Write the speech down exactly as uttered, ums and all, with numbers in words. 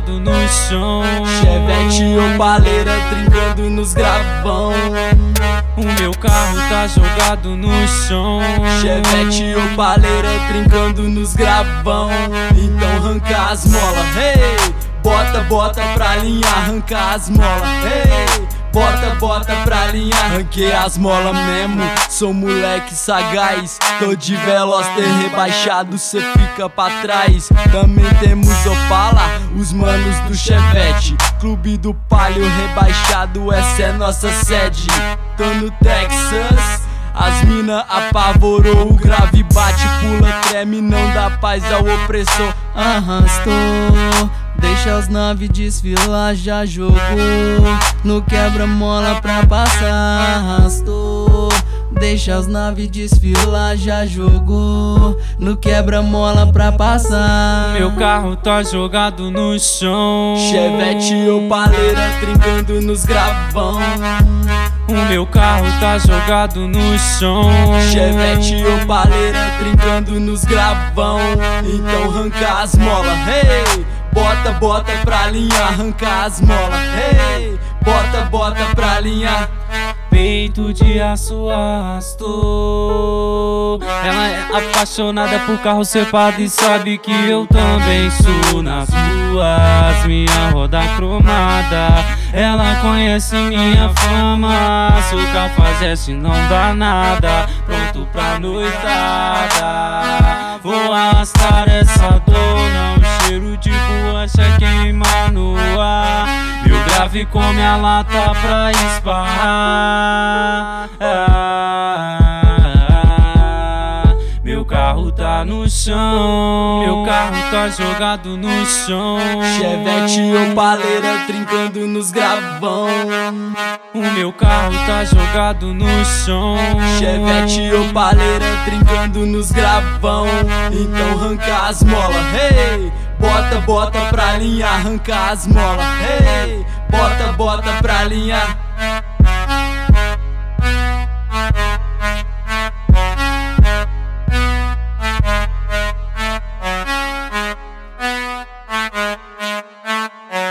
jogado no chão. Chevette opaleira trincando nos gravão. O meu carro tá jogado no chão. Chevette opaleira trincando nos gravão. Então arranca as molas, hey! Bota, bota pra linha, arranca as molas, hey! Bota, bota pra linha, arranquei as molas mesmo. Sou moleque sagaz, tô de veloz, ter rebaixado, cê fica pra trás. Também temos Opala, os manos do Chevette. Clube do Palio rebaixado, essa é nossa sede. Tô no Texas, as mina apavorou, o grave bate, pula, treme, não dá paz ao opressor. Arrastou, deixa os nove desfilar, já jogou no quebra-mola pra passar. Arrastou, deixa os nove desfilar, já jogou no quebra-mola pra passar. Meu carro tá jogado no chão. Chevette opaleira trincando nos gravão. O meu carro tá jogado no chão. Chevette opaleira trincando nos gravão. Então arranca as molas, hey! Bota, bota pra linha, arranca as molas, hey! Bota, bota pra linha. Peito de aço arrastou. Ela é apaixonada por carro cepado e sabe que eu também sou. Nas ruas, minha roda cromada, ela conhece minha fama. Se o carro fazesse não dá nada, pronto pra noitada. Vou arrastar essa dona, o cheiro de borracha queima no ar. Meu grave come a lata pra esbarrar. ah, Meu carro tá no chão. Meu carro tá jogado no chão. Chevette opaleira trincando nos gravão. O meu carro tá jogado no chão. Chevette opaleira trincando nos gravão. Então arranca as molas, hey! Bota, bota pra linha, arranca as molas, hey! Bota, bota pra linha.